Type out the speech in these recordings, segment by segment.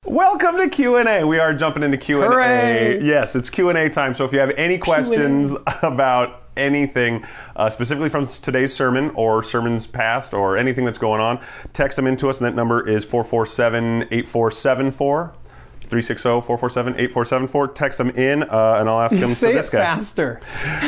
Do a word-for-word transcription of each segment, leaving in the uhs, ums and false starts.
Welcome to Q and A. We are jumping into Q and A. Hooray. Yes, it's Q and A time. So if you have any questions about anything, uh, specifically from today's sermon or sermons past or anything that's going on, text them into us, and that number is four four seven, eight four seven four. three six zero, four four seven, eight four seven four. Text them in, uh, and I'll ask them Say to this it guy. faster.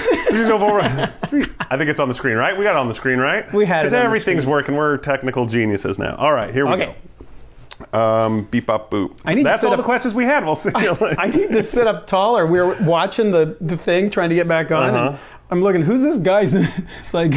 I think it's on the screen, right? We got it on the screen, right? We had it Because on the everything's screen. working. We're technical geniuses now. All right, here we Okay. go. Um, beep, bop, boop. I need to That's sit all up- the questions we had. We'll see you later. I need to sit up taller. We were watching the, the thing, trying to get back on. Uh-huh. And I'm looking, who's this guy? It's like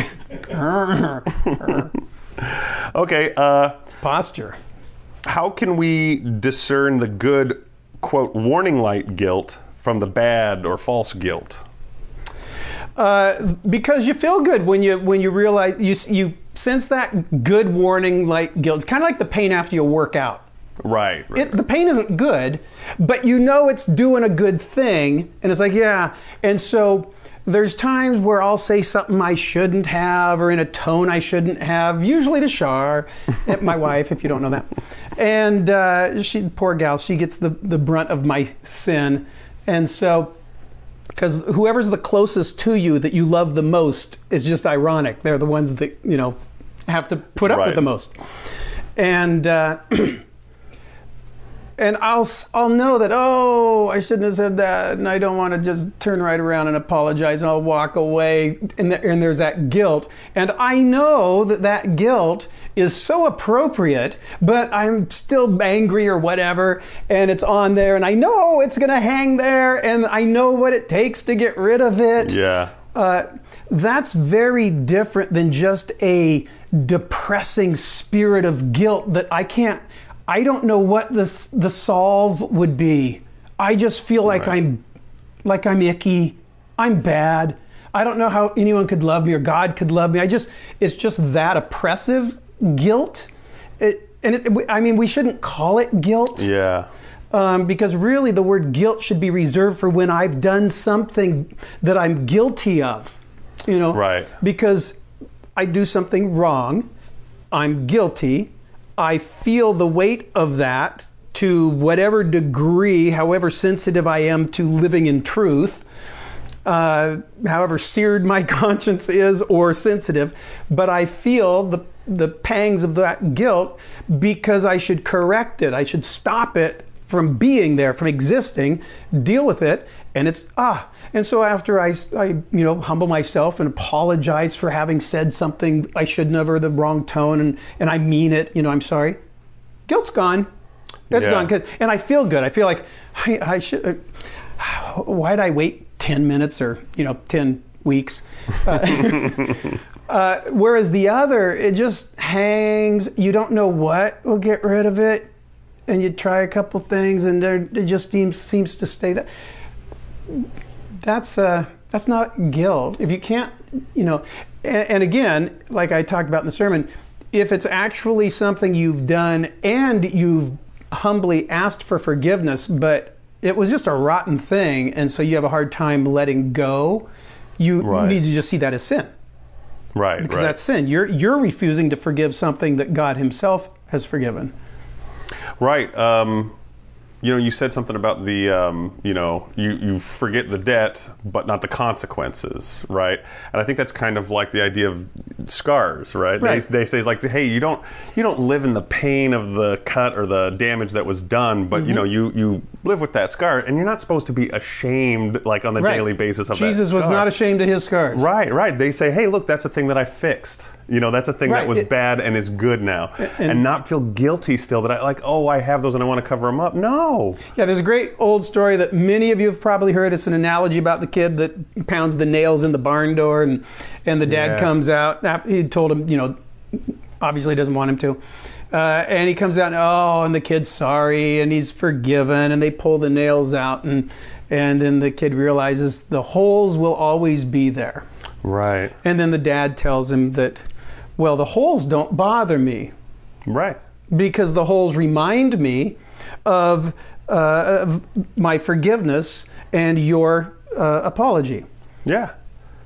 Okay, uh, posture. how can we discern the good, quote, warning light guilt from the bad or false guilt? Uh, because you feel good when you when you realize you you sense that good warning like guilt. It's kind of like the pain after you work out. Right. right. It, the pain isn't good, but you know it's doing a good thing, and it's like, yeah. And so there's times where I'll say something I shouldn't have, or in a tone I shouldn't have, usually to Shar, my wife, if you don't know that. And uh, she, poor gal, she gets the, the brunt of my sin. And so, because whoever's the closest to you that you love the most is just ironic. They're the ones that, you know, have to put up Right. with the most. And uh, and I'll I'll know that, oh, I shouldn't have said that, and I don't want to just turn right around and apologize, and I'll walk away, and, the, and there's that guilt. And I know that that guilt is so appropriate, but I'm still angry or whatever, and it's on there, and I know it's going to hang there, and I know what it takes to get rid of it. Yeah. Uh, that's very different than just a depressing spirit of guilt that I can't, I don't know what the, the solve would be. I just feel like Right. I'm, like I'm icky. I'm bad. I don't know how anyone could love me or God could love me. I just, it's just that oppressive guilt. It, and it, I mean, we shouldn't call it guilt. Yeah. Um, because really the word guilt should be reserved for when I've done something that I'm guilty of, you know, Right. because I do something wrong, I'm guilty, I feel the weight of that to whatever degree, however sensitive I am to living in truth, uh, however seared my conscience is or sensitive, but I feel the the pangs of that guilt because I should correct it, I should stop it from being there, from existing, deal with it, and it's, ah. And so after I, I, you know, humble myself and apologize for having said something I shouldn't have, or the wrong tone, and, and I mean it, you know, I'm sorry, guilt's gone. That's Yeah. gone. 'Cause, and I feel good. I feel like, I, I should, uh, why'd I wait ten minutes or, you know, ten weeks? Uh, uh, whereas the other, it just hangs, you don't know what will get rid of it. And you try a couple things, and there it just seems seems to stay that. That's uh, that's not guilt. If you can't, you know, and, and again, like I talked about in the sermon, if it's actually something you've done and you've humbly asked for forgiveness, but it was just a rotten thing, and so you have a hard time letting go, you Right. need to just see that as sin, Right. because right. that's sin. You're you're refusing to forgive something that God Himself has forgiven. Right. Um, you know, you said something about the, um, you know, you, you forget the debt, but not the consequences, right? And I think that's kind of like the idea of scars, right? Right. They, they say it's like, hey, you don't you don't live in the pain of the cut or the damage that was done, but you know, you you live with that scar, and you're not supposed to be ashamed like on a Right. daily basis of that Jesus was scar. not ashamed of His scars. Right, right. They say, hey, look, that's a thing that I fixed. You know, that's a thing Right. that was It- bad and is good now. And, and- not feel guilty still that I like, oh, I have those and I want to cover them up. No. Yeah, there's a great old story that many of you have probably heard. It's an analogy about the kid that pounds the nails in the barn door, and and the dad Yeah. comes out. After he told him, you know, obviously doesn't want him to. Uh, and he comes out, and oh, and the kid's sorry, and he's forgiven, and they pull the nails out, and and then the kid realizes the holes will always be there. Right. And then the dad tells him that, well, the holes don't bother me, Right. because the holes remind me of, uh, of my forgiveness and your uh, apology. Yeah.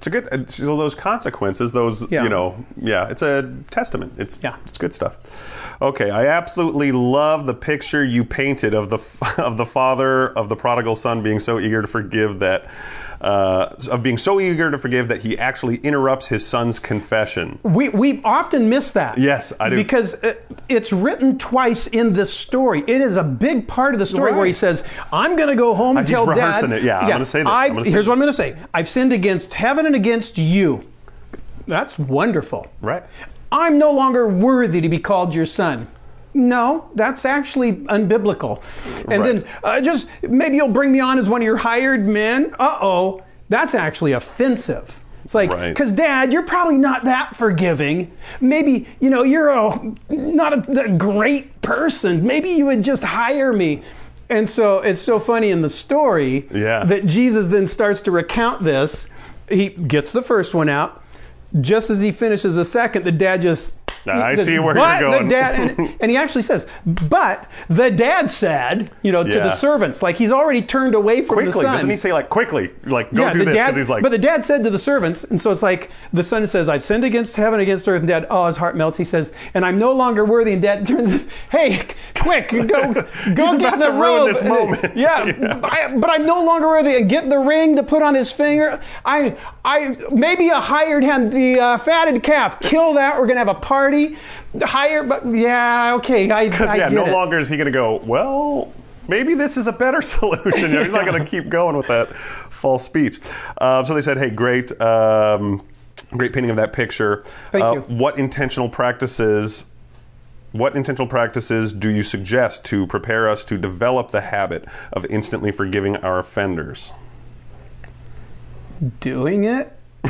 it's a good, uh, so those consequences, those, Yeah. you know, yeah, it's a testament. It's, Yeah. it's good stuff. Okay, I absolutely love the picture you painted of the of the father of the prodigal son being so eager to forgive that, uh, of being so eager to forgive that he actually interrupts his son's confession. We, we often miss that. Yes, I do. Because it, it's written twice in this story. It is a big part of the story Right. where he says, I'm going to go home and He's tell Dad. rehearsing it. Yeah, I'm gonna say this. I'm I've- gonna say here's this. what I'm going to say. I've sinned against heaven and against you. That's wonderful. Right. I'm no longer worthy to be called your son. No, that's actually unbiblical. And Right. then uh, just maybe you'll bring me on as one of your hired men. Uh-oh, that's actually offensive. It's like, Right. because Dad, you're probably not that forgiving. Maybe, you know, you're a, not a, a great person. Maybe you would just hire me. And so it's so funny in the story Yeah. that Jesus then starts to recount this. He gets the first one out. Just as he finishes the second, the dad just... I he says, see where "But you're going." The dad, and, and he actually says, but the dad said, you know, to Yeah. the servants, like he's already turned away from the Quickly, son. doesn't he say like quickly, like go do the this? dad, Because he's like, but the dad said to the servants, and so it's like the son says, I've sinned against heaven, against earth, and dad, oh, his heart melts. He says, and I'm no longer worthy. And dad turns and says, hey, quick, go, go He's get about the to ruin robe. this And- moment. yeah, Yeah. I, but I'm no longer worthy. And get the ring to put on his finger. I, I, maybe a hired hand, the uh, fatted calf. Kill that. We're gonna have a party. Hire, but yeah, okay, I, I because yeah, get no it. longer is he going to go, well, maybe this is a better solution. You know, he's not going to keep going with that false speech. Uh, so they said, hey, great, um, great painting of that picture. Thank uh, you. What intentional practices? What intentional practices do you suggest to prepare us to develop the habit of instantly forgiving our offenders? Doing it.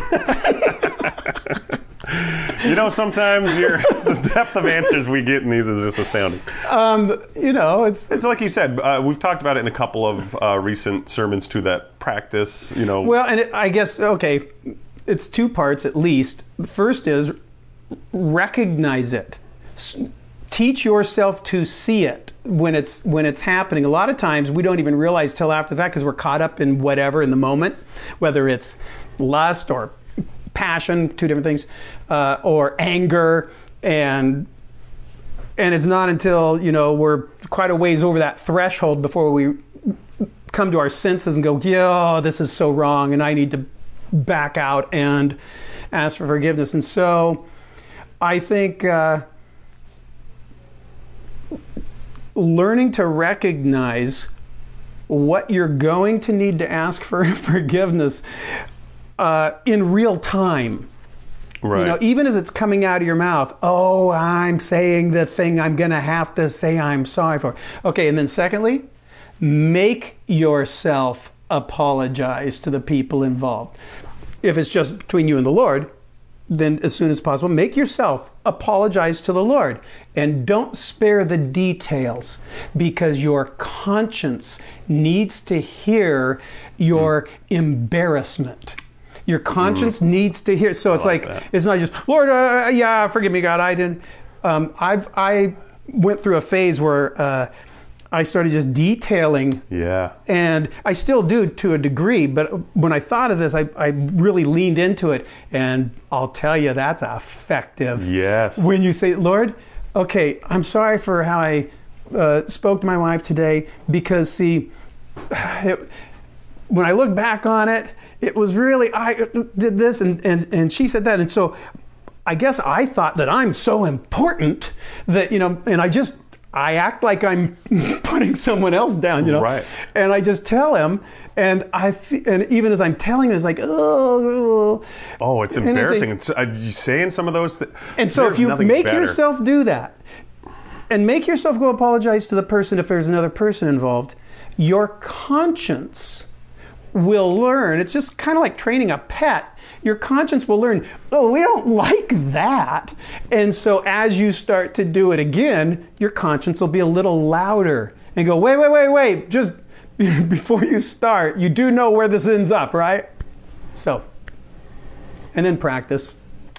You know, sometimes your the depth of answers we get in these is just astounding. Um, you know, it's It's like you said, uh, we've talked about it in a couple of uh, recent sermons too, that practice, you know. well, and it, I guess okay, it's two parts at least. The first is recognize it. S- teach yourself to see it when it's when it's happening. A lot of times we don't even realize till after that because we're caught up in whatever in the moment, whether it's lust or passion, two different things, uh, or anger, and and it's not until, you know, we're quite a ways over that threshold before we come to our senses and go, yeah, oh, this is so wrong, and I need to back out and ask for forgiveness. And so I think uh, learning to recognize what you're going to need to ask for forgiveness uh, in real time. right. You know, even as it's coming out of your mouth, oh, I'm saying the thing I'm going to have to say I'm sorry for. Okay, and then secondly, make yourself apologize to the people involved. If it's just between you and the Lord, then as soon as possible, make yourself apologize to the Lord. And don't spare the details, because your conscience needs to hear your mm. embarrassment. Your conscience mm. needs to hear. So it's I like like, that. it's not just, Lord, uh, yeah, forgive me, God, I didn't. Um, I've, I went through a phase where uh, I started just detailing. Yeah. And I still do to a degree, but when I thought of this, I, I really leaned into it. And I'll tell you, that's effective. Yes. When you say, Lord, okay, I'm sorry for how I uh, spoke to my wife today, because, see, it, when I look back on it, it was really, I did this and, and, and she said that. And so I guess I thought that I'm so important that, you know, and I just, I act like I'm putting someone else down, you know. Right. And I just tell him, and I, fe- and even as I'm telling him, it's like, oh. Oh, it's And embarrassing. it's It's, uh, you saying some of those things. And so if you make yourself do that, and make yourself go apologize to the person if there's another person involved, your conscience will learn. It's just kind of like training a pet. Your conscience will learn, oh, we don't like that. And so as you start to do it again, your conscience will be a little louder and go, wait, wait, wait, wait. Just before you start, you do know where this ends up, right? So, and then practice.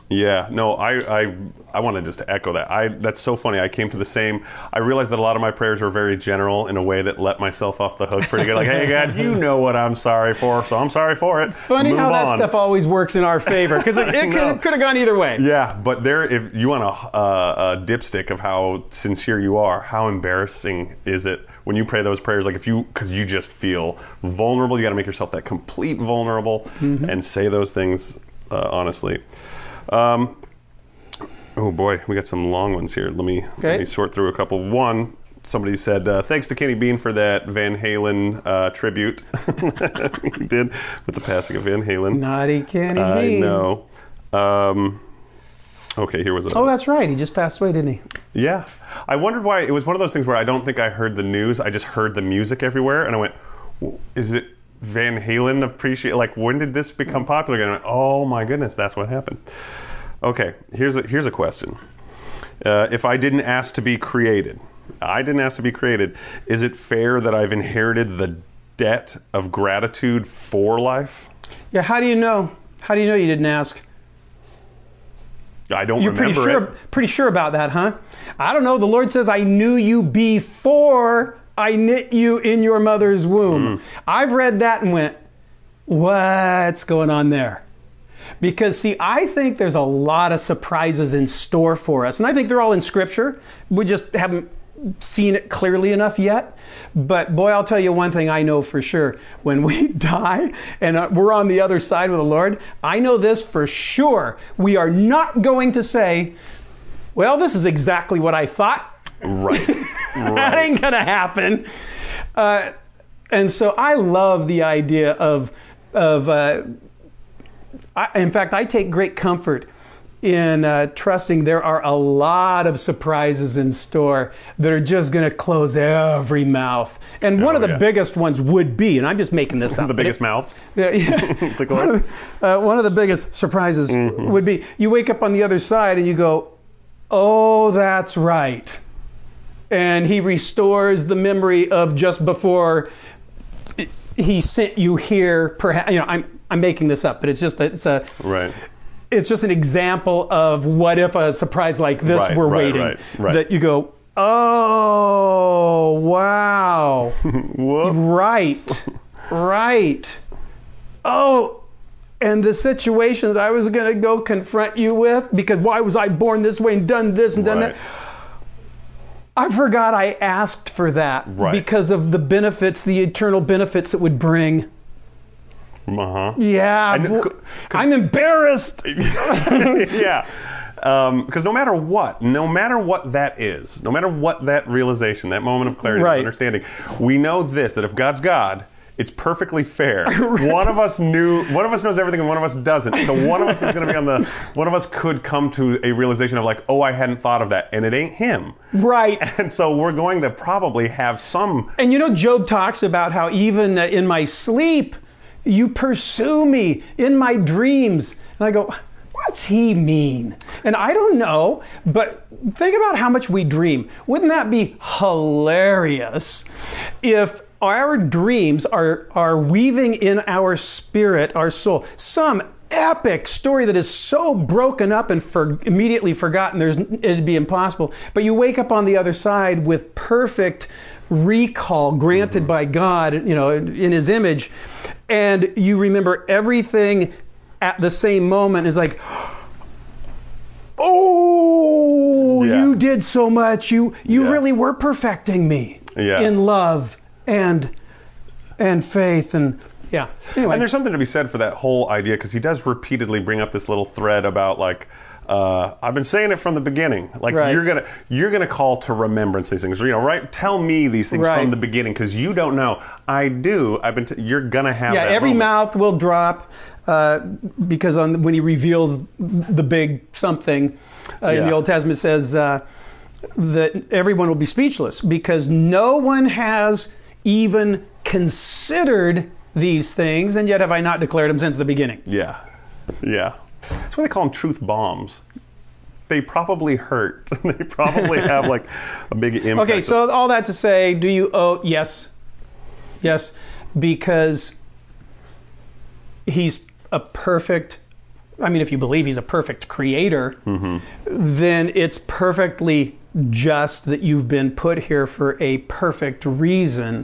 Yeah, no, I, I, I wanted just to echo that. I that's so funny. I came to the same. I realized that a lot of my prayers were very general in a way that let myself off the hook pretty good. Like, hey, God, you know what I'm sorry for, so I'm sorry for it. Funny Move how that on. stuff always works in our favor because it, it could, could have gone either way. Yeah, but there, if you want a, a, a dipstick of how sincere you are, how embarrassing is it when you pray those prayers? Like if you, because you just feel vulnerable, you got to make yourself that complete vulnerable mm-hmm. and say those things uh, honestly. Um, oh boy, we got some long ones here. Let me, okay. let me sort through a couple. One, somebody said, uh, thanks to Kenny Bean for that Van Halen uh, tribute he did with the passing of Van Halen. Naughty Kenny I Bean. I know. Um, okay, here was it. Oh, that's right. He just passed away, didn't he? Yeah. I wondered why. It was one of those things where I don't think I heard the news. I just heard the music everywhere, and I went, is it Van Halen appreciate? Like, when did this become popular? And I went, oh my goodness, that's what happened. Okay, here's a, here's a question. Uh, if I didn't ask to be created, I didn't ask to be created, is it fair that I've inherited the debt of gratitude for life? Yeah, how do you know? How do you know you didn't ask? I don't You're remember pretty sure, it. pretty sure about that, huh? I don't know. The Lord says, I knew you before I knit you in your mother's womb. Mm. I've read that and went, what's going on there? Because, see, I think there's a lot of surprises in store for us. And I think they're all in Scripture. We just haven't seen it clearly enough yet. But, boy, I'll tell you one thing I know for sure. When we die and we're on the other side with the Lord, I know this for sure. We are not going to say, well, this is exactly what I thought. Right. That right. ain't going to happen. Uh, and so I love the idea of, of uh, I, in fact, I take great comfort in uh, trusting there are a lot of surprises in store that are just going to close every mouth. And one oh, of the yeah. biggest ones would be, and I'm just making this up. The biggest it, mouths? Yeah. yeah. one, of the, uh, one of the biggest surprises mm-hmm. would be you wake up on the other side and you go, oh, that's right. And he restores the memory of just before he sent you here. Perhaps, you know, I'm I'm making this up, but it's just a, it's a right. It's just an example of what if a surprise like this right, were right, waiting. Right, right. That you go, oh wow, right, right, oh. And the situation that I was going to go confront you with, because why was I born this way and done this and done right. that? I forgot I asked for that right. because of the benefits, the eternal benefits it would bring. Uh-huh. Yeah. Know, I'm embarrassed. yeah. Because um, no matter what, no matter what that is, no matter what that realization, that moment of clarity, right. of understanding, we know this, that if God's God, it's perfectly fair. Right. One of us knew, one of us knows everything and one of us doesn't. So one of us is going to be on the, one of us could come to a realization of like, oh, I hadn't thought of that. And it ain't him. Right. And so we're going to probably have some. And you know, Job talks about how even in my sleep, you pursue me in my dreams. And I go, what's he mean? And I don't know, but think about how much we dream. Wouldn't that be hilarious if our dreams are, are weaving in our spirit, our soul, some epic story that is so broken up and for, immediately forgotten, there's, it'd be impossible. But you wake up on the other side with perfect recall granted mm-hmm. by God, you know, in His image, and you remember everything at the same moment. It's like, oh, yeah. you did so much. You you yeah. really were perfecting me yeah. in love and and faith and yeah. Anyway. And there's something to be said for that whole idea, because he does repeatedly bring up this little thread about like, uh, I've been saying it from the beginning. Like right. you're gonna you're gonna call to remembrance these things. You know, right? Tell me these things right. from the beginning, because you don't know. I do. I've been. T- you're gonna have. Yeah. that Every moment. mouth will drop uh, because on when he reveals the big something uh, yeah. in the Old Testament, it says uh, that everyone will be speechless because no one has even considered these things, and yet have I not declared them since the beginning. Yeah. Yeah. That's why they call them truth bombs. They probably hurt. They probably have like a big impact. Okay, so all that to say, do you owe? Yes. Yes. Because He's a perfect I mean, if you believe he's a perfect creator, mm-hmm. then it's perfectly just that you've been put here for a perfect reason.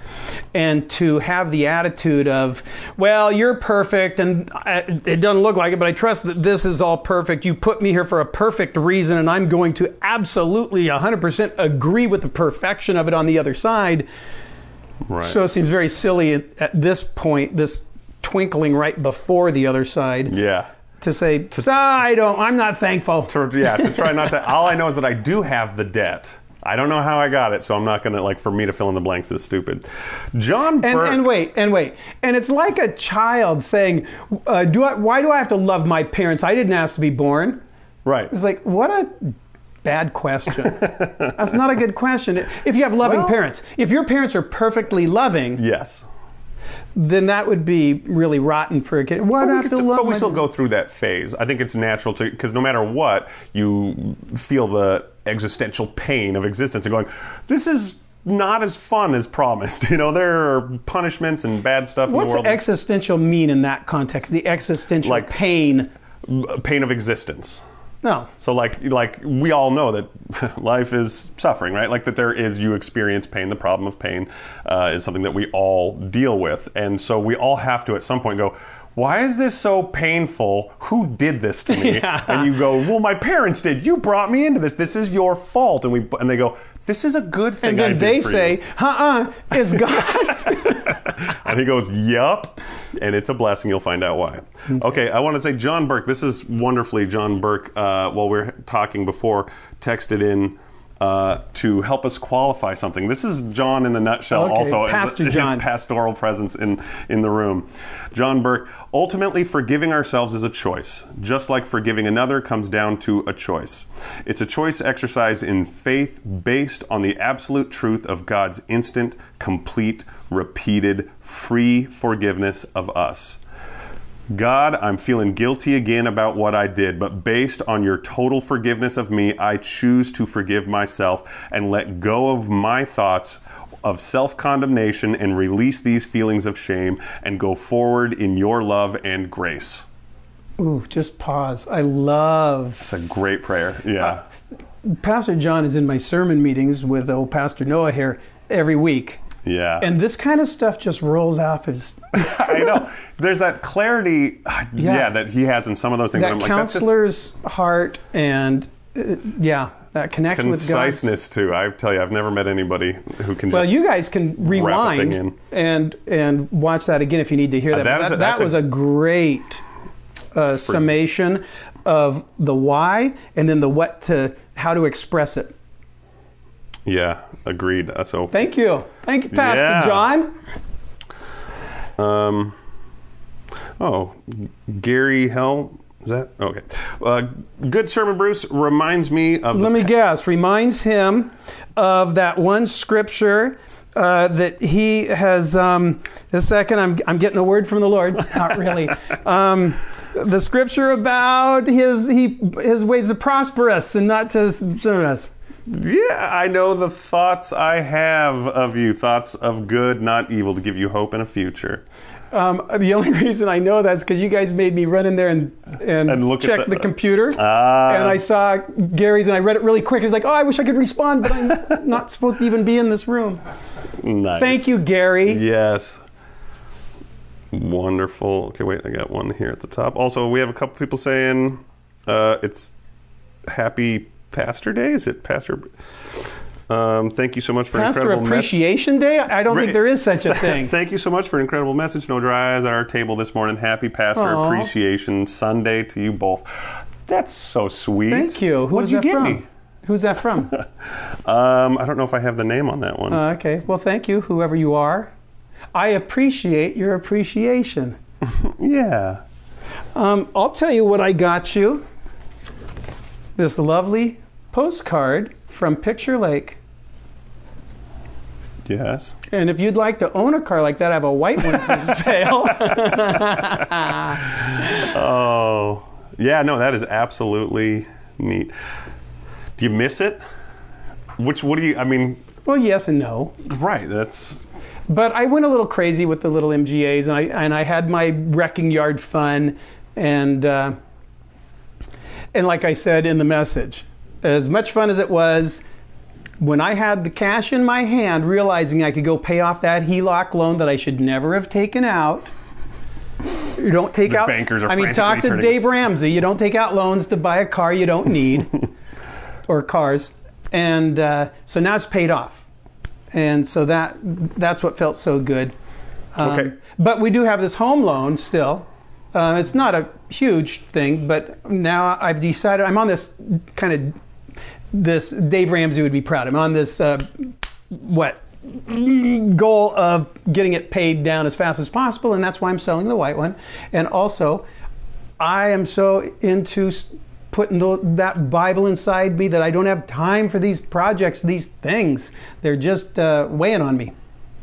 And to have the attitude of, well, you're perfect, and I, it doesn't look like it, but I trust that this is all perfect. You put me here for a perfect reason, and I'm going to absolutely one hundred percent agree with the perfection of it on the other side. Right. So it seems very silly at, at this point, this twinkling right before the other side. Yeah. To say, to, I don't, I'm not thankful. To, yeah, to try not to, all I know is that I do have the debt. I don't know how I got it, so I'm not going to, like, for me to fill in the blanks is stupid. John Burke. And, and wait, and wait. And it's like a child saying, uh, do I, why do I have to love my parents? I didn't ask to be born. Right. It's like, what a bad question. That's not a good question. If you have loving well, parents, if your parents are perfectly loving. Yes. Then that would be really rotten for a kid. Why do I have to still, love but we my still go through that phase. I think it's natural to, because no matter what, you feel the existential pain of existence and going, this is not as fun as promised. You know, there are punishments and bad stuff What's in the world. What's existential mean in that context? The existential like pain. Pain of existence. No. So like like we all know that life is suffering, right? Like that there is, you experience pain. The problem of pain uh, is something that we all deal with. And so we all have to at some point go, why is this so painful? Who did this to me? Yeah. And you go, well, my parents did. You brought me into this. This is your fault. And we and they go, this is a good thing. And then I did they for say, you. uh-uh, it's God. And he goes, yup. And it's a blessing. You'll find out why. Okay, okay, I want to say John Burke. This is wonderfully John Burke, uh, while we we're talking before, texted in uh, to help us qualify something. This is John in a nutshell. Okay, also, Pastor his, John. his pastoral presence in, in the room. John Burke, ultimately forgiving ourselves is a choice. Just like forgiving another comes down to a choice. It's a choice exercised in faith based on the absolute truth of God's instant, complete, repeated, free forgiveness of us. God, I'm feeling guilty again about what I did, but based on your total forgiveness of me, I choose to forgive myself and let go of my thoughts of self-condemnation and release these feelings of shame and go forward in your love and grace. Ooh, just pause. I love... It's a great prayer, yeah. Uh, Pastor John is in my sermon meetings with old Pastor Noah here every week. Yeah. And this kind of stuff just rolls off as... I know. There's that clarity, yeah. yeah, that he has in some of those things. That I'm like, counselor's that's just heart and, uh, yeah, that connection with God. Conciseness, too. I tell you, I've never met anybody who can just... Well, you guys can rewind in. and and watch that again if you need to hear Uh, that. that that is a- that that's was a- a, great uh, summation of the why and then the what to, how to express it. Yeah, agreed. Uh, so Thank you. Thank you, Pastor Yeah. John. Um, oh, Gary Hell, is that? Okay. Uh, good sermon, Bruce, reminds me of... Let me guess. Reminds him of that one scripture uh, that he has... Um, a second, I'm, I'm getting a word from the Lord. Not really. Um, the scripture about his he his ways to prosper us and not to serve us. Yeah, I know the thoughts I have of you, thoughts of good, not evil, to give you hope and a future. Um, the only reason I know that is because you guys made me run in there and, and, And look at check the- the, computer. Ah. And I saw Gary's and I read it really quick. It's like, oh, I wish I could respond, but I'm not supposed to even be in this room. Nice. Thank you, Gary. Yes. Wonderful. Okay, wait, I got one here at the top. Also, we have a couple people saying uh, it's Happy Pastor Day. Is it Pastor? Um, thank you so much for Pastor an incredible Appreciation Day? I don't Right. think there is such a thing. Thank you so much for an incredible message. No dry eyes at our table this morning. Happy Pastor Aw. Appreciation Sunday to you both. That's so sweet. Thank you. Who What'd was you that get from? me? Who's that from? Um, I don't know if I have the name on that one. Uh, okay. Well, thank you, whoever you are. I appreciate your appreciation. yeah. Um, I'll tell you what I got you. This lovely postcard from Picture Lake. Yes. And if you'd like to own a car like that, I have a white one for sale. Oh, yeah, no, that is absolutely neat. Do you miss it? Which, what do you, I mean, Well, yes and no. right, that's, But I went a little crazy with the little M G As, and I and I had my wrecking yard fun, and uh, And like I said in the message, as much fun as it was, when I had the cash in my hand, realizing I could go pay off that H E L O C loan that I should never have taken out. You don't take the out. Bankers are I mean, talk to turning. Dave Ramsey. You don't take out loans to buy a car you don't need, or cars. And uh, so now it's paid off, and so that that's what felt so good. Um, Okay. But we do have this home loan still. Uh, it's not a huge thing, but now I've decided I'm on this kind of this. Dave Ramsey would be proud. I'm on this uh, what goal of getting it paid down as fast as possible, and that's why I'm selling the white one. And also, I am so into putting the, that Bible inside me that I don't have time for these projects, these things. They're just uh, weighing on me.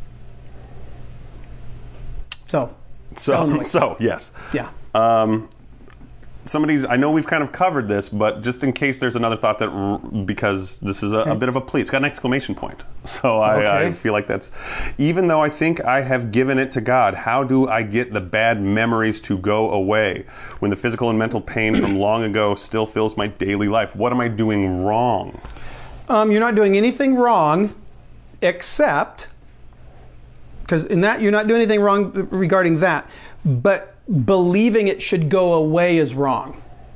So, So, so yes. yeah. Um, somebody's, I know we've kind of covered this, but just in case there's another thought that, r- because this is a, Okay. a bit of a plea, it's got an exclamation point. So I, Okay. I feel like that's, even though I think I have given it to God, how do I get the bad memories to go away when the physical and mental pain from long ago still fills my daily life? What am I doing wrong? Um, you're not doing anything wrong, except, because in that you're not doing anything wrong regarding that, but believing it should go away is wrong,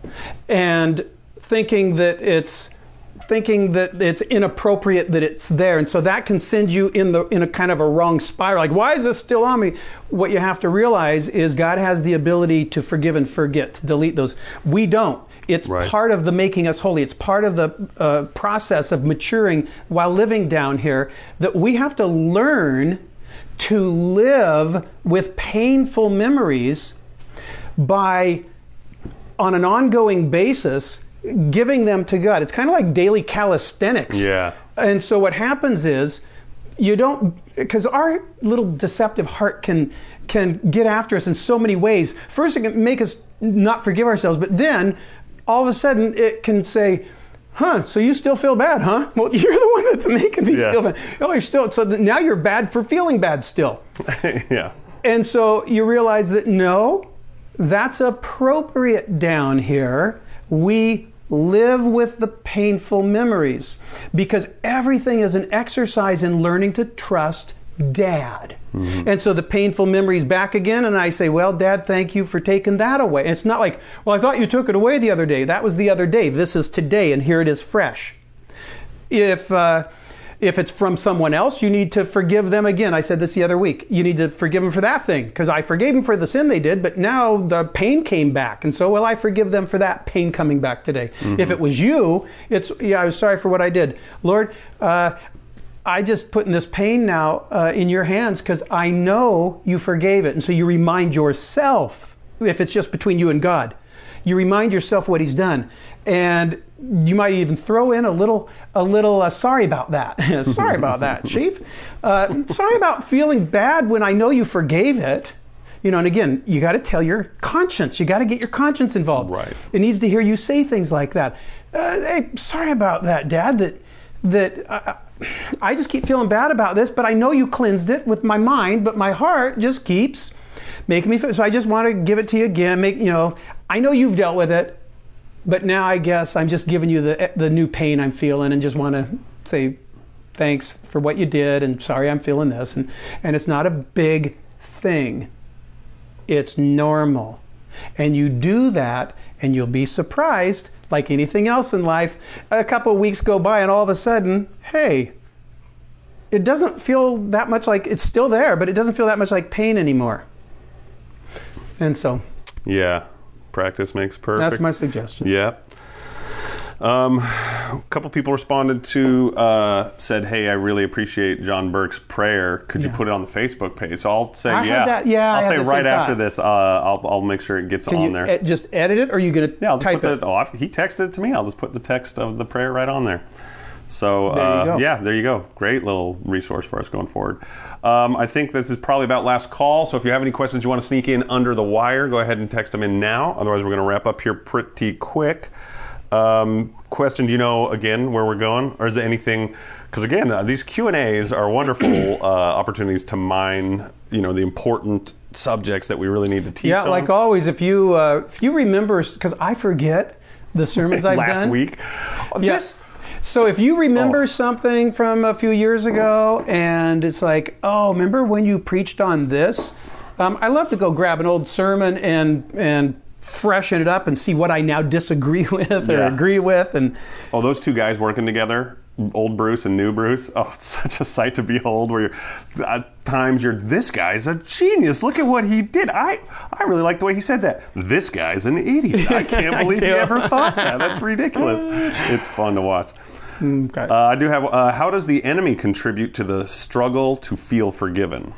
and thinking that it's thinking that it's inappropriate that it's there, and so that can send you in the in a kind of a wrong spiral. Like, why is this still on me? What you have to realize is God has the ability to forgive and forget, to delete those. We don't. It's Right. part of the making us holy. It's part of the uh, process of maturing while living down here, that we have to learn to live with painful memories by, on an ongoing basis, giving them to God. It's kind of like daily calisthenics. Yeah. And so what happens is, you don't, because our little deceptive heart can can get after us in so many ways. First, it can make us not forgive ourselves, but then all of a sudden it can say, huh, so you still feel bad, huh? Well, you're the one that's making me Yeah. feel bad. Oh, you're still, so th- now you're bad for feeling bad still. Yeah. And so you realize that no, that's appropriate down here. We live with the painful memories, because everything is an exercise in learning to trust Dad. Mm-hmm. And so the painful memories back again, and I say, well, Dad, thank you for taking that away. And it's not like, well, I thought you took it away the other day. That was the other day. This is today, and here it is fresh. If uh, if it's from someone else, you need to forgive them again. I said this the other week. You need to forgive them for that thing, because I forgave them for the sin they did, but now the pain came back. And so, well, I forgive them for that pain coming back today. Mm-hmm. If it was you, it's, yeah, I was sorry for what I did. Lord, uh, I just put in this pain now uh, in your hands, because I know you forgave it. And so you remind yourself, if it's just between you and God, you remind yourself what he's done. And you might even throw in a little, a little uh, sorry about that. Sorry about that, Chief. Uh, sorry about feeling bad when I know you forgave it. You know, and again, you got to tell your conscience. You got to get your conscience involved. Right. It needs to hear you say things like that. Uh, hey, sorry about that, Dad. That that uh, I just keep feeling bad about this, but I know you cleansed it with my mind, but my heart just keeps making me feel. So I just want to give it to you again. Make you know, I know you've dealt with it, but now I guess I'm just giving you the the new pain I'm feeling, and just want to say thanks for what you did, and sorry I'm feeling this, and and it's not a big thing. It's normal. And you do that, and you'll be surprised, like anything else in life. A couple of weeks go by, and all of a sudden, hey, it doesn't feel that much like, it's still there, but it doesn't feel that much like pain anymore. And so, Yeah. Practice makes perfect. that's my suggestion. Yeah. Um, a couple people responded to, uh, said, hey, I really appreciate John Burke's prayer. Could you Yeah. put it on the Facebook page? So I'll say, I had yeah. that- yeah, I I'll had say the right same after thought. this, uh, I'll, I'll make sure it gets Can on you there. e- just edit it, or are you going to yeah, I'll just type put it? the, oh, I've- he texted it to me. I'll just put the text of the prayer right on there. So, There you uh, go. yeah, there you go. Great little resource for us going forward. Um, I think this is probably about last call. So if you have any questions you want to sneak in under the wire, go ahead and text them in now. Otherwise, we're going to wrap up here pretty quick. Um, question, do you know, again, where we're going? Or is there anything, because again, uh, these Q and A's are wonderful uh, opportunities to mine, you know, the important subjects that we really need to teach Yeah, on. like always, if you uh, if you remember, because I forget, The sermons I've last done? week. Oh, Yes. So if you remember Oh. something from a few years ago and it's like, oh, remember when you preached on this? Um, I love to go grab an old sermon and and freshen it up and see what I now disagree with or Yeah. agree with. And Oh, those two guys working together, old Bruce and new Bruce. Oh, it's such a sight to behold. Where you're, at times you're, this guy's a genius. Look at what he did. I I really like the way he said that. This guy's an idiot. I can't believe he ever thought that. That's ridiculous. It's fun to watch. okay. Uh, I do have. Uh, how does the enemy contribute to the struggle to feel forgiven?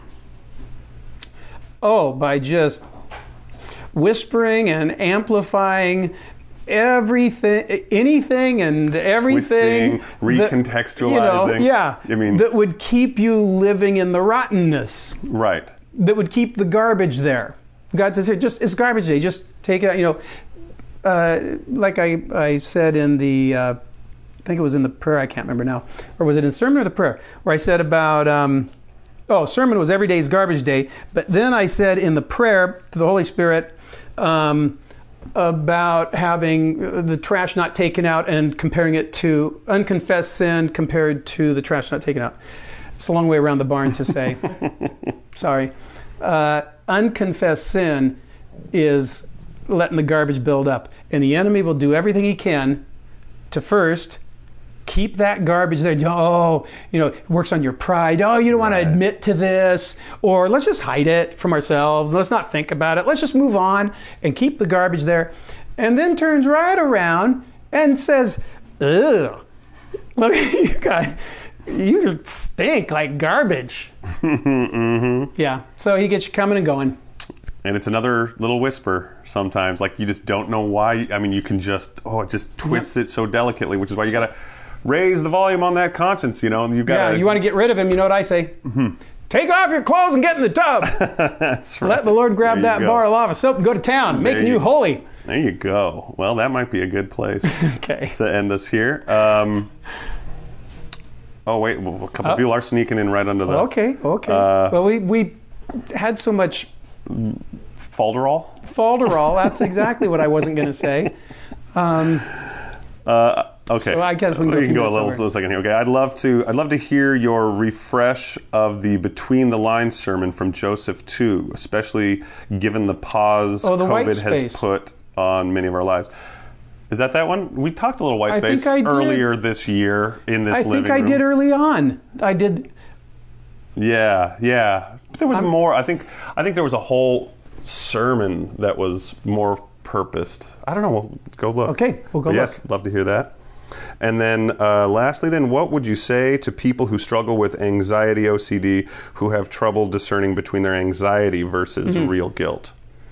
oh, by just whispering and amplifying everything, anything and everything. Twisting, that, recontextualizing. you know, yeah. I mean- that would keep you living in the rottenness. Right. That would keep the garbage there. God says, here, just it's garbage day. Just take it out. You know, uh, like I, I said in the, uh, I think it was in the prayer. I can't remember now, or was it in sermon or the prayer? Where I said about, um, oh, sermon was every day's garbage day. But then I said in the prayer to the Holy Spirit um, about having the trash not taken out and comparing it to unconfessed sin compared to the trash not taken out. It's a long way around the barn to say. Sorry. Uh, unconfessed sin is letting the garbage build up. And the enemy will do everything he can to first keep that garbage there. Oh, you know, it works on your pride. Oh, you don't want to Right. admit to this. Or let's just hide it from ourselves. Let's not think about it. Let's just move on and keep the garbage there. And then turns right around and says, ugh, look at you guys. You stink like garbage. mm-hmm. Yeah. So he gets you coming and going. And it's another little whisper sometimes. Like you just don't know why. I mean, you can just, oh, it just twists it so delicately, which is why you got to raise the volume on that conscience, you know. And you've got Yeah, you want to get rid of him, you know what I say? Mm-hmm. Take off your clothes and get in the tub. That's right. Let the Lord grab There you that go. bar of lava soap and go to town, There making you- you holy. There you go. Well, that might be a good place Okay. to end us here. Um, oh, wait. Well, a couple Oh. people are sneaking in right under the Okay, okay. Uh, well, we, we had so much folderol. falderall. That's exactly what I wasn't going to say. Um, Uh, okay. So I guess we can go a few go a minutes little, over. little second here. Okay. I'd love to. I'd love to hear your refresh of the Between the Lines sermon from Joseph two, especially given the pause Oh, the white COVID has space. put on many of our lives. Is that that one? We talked a little white I space think I did. earlier this year in this I living think I room. did early on. I did. Yeah, yeah. But there was more. I think. I think there was a whole sermon that was more purposed. I don't know. We'll go look. Okay, we'll go But yes, love to hear that. And then, uh, lastly, then, what would you say to people who struggle with anxiety, O C D, who have trouble discerning between their anxiety versus Mm-hmm. real guilt?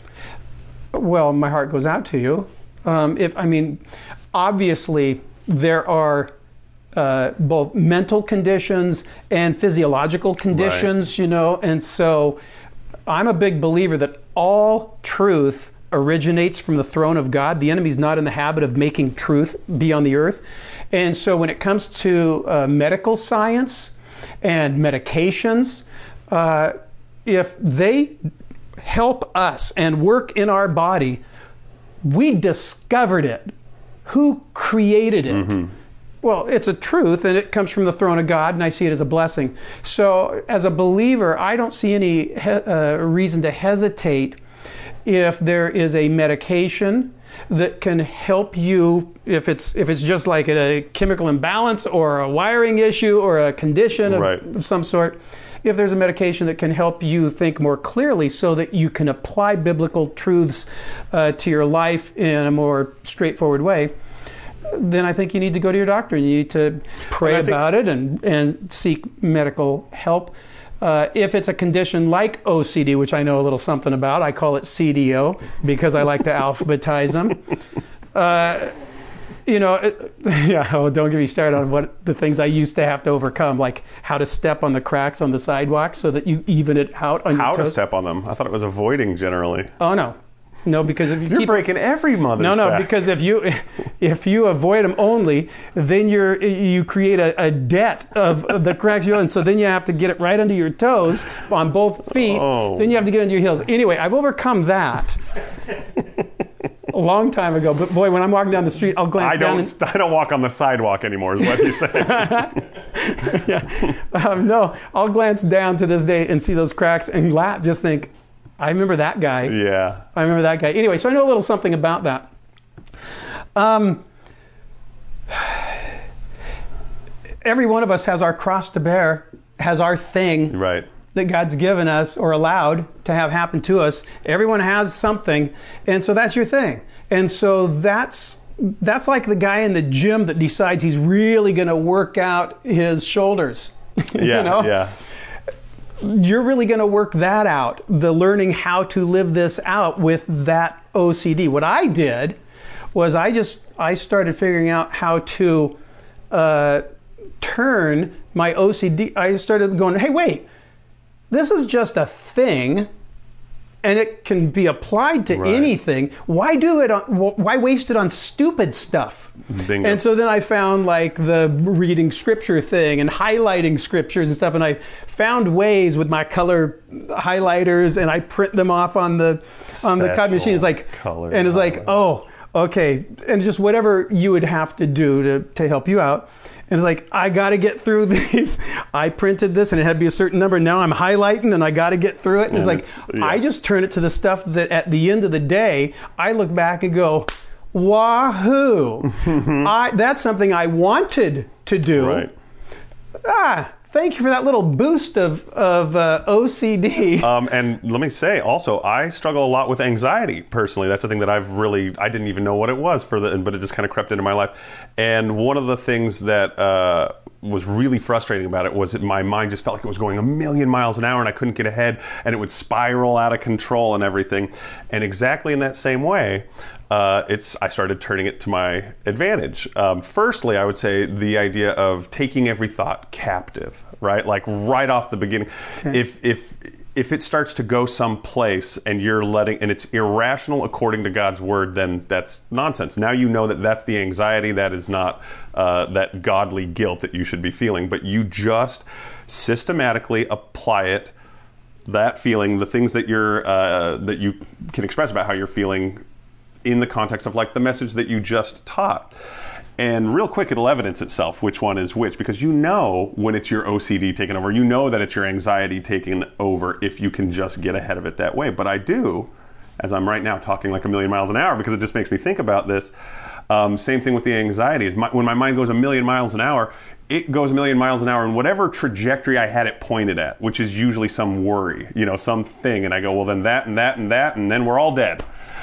Well, my heart goes out to you. Um, if I mean, obviously, there are uh, both mental conditions and physiological conditions, you know, and so I'm a big believer that all truth originates from the throne of God. The enemy's not in the habit of making truth be on the earth. And so when it comes to uh, medical science and medications, uh, if they help us and work in our body, we discovered it. Who created it? Mm-hmm. Well, it's a truth, and it comes from the throne of God, and I see it as a blessing. So, as a believer, I don't see any he- uh, reason to hesitate if there is a medication that can help you, if it's if it's just like a chemical imbalance or a wiring issue or a condition of, Right. of some sort. If there's a medication that can help you think more clearly so that you can apply biblical truths uh, to your life in a more straightforward way, then I think you need to go to your doctor and you need to pray And I think- about it and, and seek medical help. Uh, if it's a condition like O C D, which I know a little something about, I call it C D O because I like to alphabetize them. Uh, you know, it, yeah, oh, don't get me started on what the things I used to have to overcome, like how to step on the cracks on the sidewalk so that you even it out on How your to toes. step on them? I thought it was avoiding generally. Oh, no. No, because if you You're keep breaking every mother's No, no, back. because if you if you avoid them only, then you're you create a, a debt of, of the cracks, and so then you have to get it right under your toes on both feet. Oh. Then you have to get under your heels. Anyway, I've overcome that. a long time ago. But boy, when I'm walking down the street, I'll glance I down. don't. And, I don't walk on the sidewalk anymore. Is what he's saying. yeah. Um, no, I'll glance down to this day and see those cracks and laugh. Just think, I remember that guy. Yeah. I remember that guy. Anyway, so I know a little something about that. Um, every one of us has our cross to bear, has our thing. Right. That God's given us or allowed to have happen to us. Everyone has something, and so that's your thing. And so that's that's like the guy in the gym that decides he's really going to work out his shoulders. Yeah, you know? yeah. You're really going to work that out, the learning how to live this out with that O C D. What I did was I just I started figuring out how to uh, turn my O C D. I started going, hey, wait. This is just a thing, and it can be applied to right. anything. Why do it on, why waste it on stupid stuff? Bingo. And so then I found like the reading scripture thing and highlighting scriptures and stuff, and I found ways with my color highlighters, and I print them off on the Special on the copy machine. It's like, color and it's like, oh, okay, and just whatever you would have to do to to help you out. And it's like, I got to get through these. I printed this and it had to be a certain number. Now I'm highlighting and I got to get through it. And, and it's like, it's, yeah. I just turn it to the stuff that at the end of the day, I look back and go, wahoo. I, that's something I wanted to do. Right. Ah, thank you for that little boost of, of uh, O C D. Um, and let me say also, I struggle a lot with anxiety personally. That's the thing that I've really, I didn't even know what it was for the, but it just kind of crept into my life. And one of the things that uh, was really frustrating about it was that my mind just felt like it was going a million miles an hour and I couldn't get ahead, and it would spiral out of control and everything. And exactly in that same way, Uh, it's I started turning it to my advantage. Um, firstly, I would say the idea of taking every thought captive, right? Like right off the beginning. Okay. If if if it starts to go someplace and you're letting, and it's irrational according to God's word, then that's nonsense. Now you know that that's the anxiety, that is not uh, that godly guilt that you should be feeling, but you just systematically apply it, that feeling, the things that you're uh, that you can express about how you're feeling in the context of like the message that you just taught. And real quick, it'll evidence itself which one is which, because you know when it's your O C D taking over, you know that it's your anxiety taking over if you can just get ahead of it that way. But I do, as I'm right now talking like a million miles an hour, because it just makes me think about this. Um, same thing with the anxiety is my, when my mind goes a million miles an hour, it goes a million miles an hour in whatever trajectory I had it pointed at, which is usually some worry, you know, something. And I go, well, then that and that and that, and then we're all dead.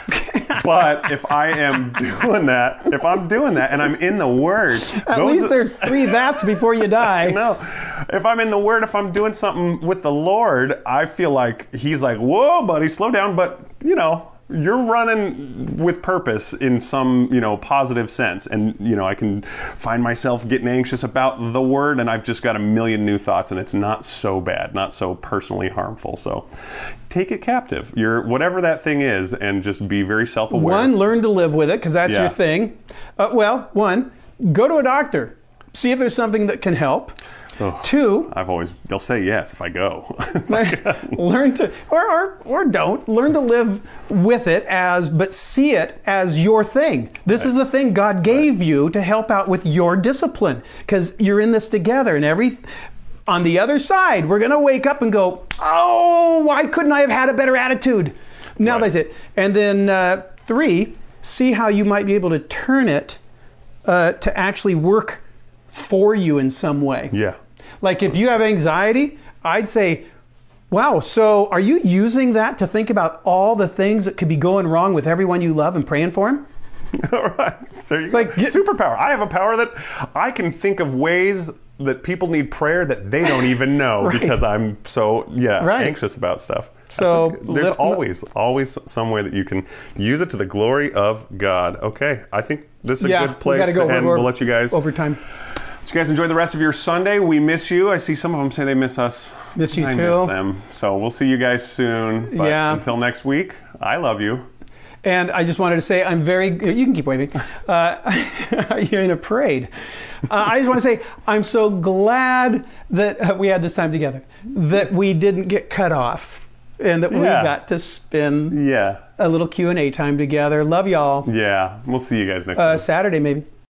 But if I am doing that, if I'm doing that and I'm in the Word. At least there's three that's before you die. No. If I'm in the Word, if I'm doing something with the Lord, I feel like He's like, whoa, buddy, slow down. But, you know, you're running with purpose in some, you know, positive sense. And, you know, I can find myself getting anxious about the Word, and I've just got a million new thoughts, and it's not so bad, not so personally harmful. So take it captive, your whatever that thing is, and just be very self-aware. One, learn to live with it, because that's yeah. your thing. Uh, well, one, go to a doctor. See if there's something that can help. Oh, Two, I've always, they'll say yes if I go. learn to, or, or, or don't, learn to live with it as, but see it as your thing. This right. is the thing God gave right. you to help out with your discipline, because you're in this together, and every, on the other side, we're going to wake up and go, oh, why couldn't I have had a better attitude? Now right. that's it. And then uh, three, see how you might be able to turn it uh, to actually work for you in some way. Yeah. Like if you have anxiety, I'd say, wow, so are you using that to think about all the things that could be going wrong with everyone you love and praying for them? All right. So you it's like get, superpower. I have a power that I can think of ways that people need prayer that they don't even know right. because I'm so yeah right. anxious about stuff. So a, there's always always some way that you can use it to the glory of God. Okay, I think this is a yeah, good place we go. to end. We're, we'll let you guys overtime. So you guys enjoy the rest of your Sunday. We miss you. I see some of them say they miss us. Miss you I too. miss them. So we'll see you guys soon. But yeah. until next week, I love you. And I just wanted to say I'm very, you can keep waving, uh, you're in a parade. Uh, I just want to say I'm so glad that uh, we had this time together, that we didn't get cut off. and that we Yeah. got to spend Yeah. a little Q and A time together. Love y'all. Yeah. We'll see you guys next Uh, week. Saturday, maybe.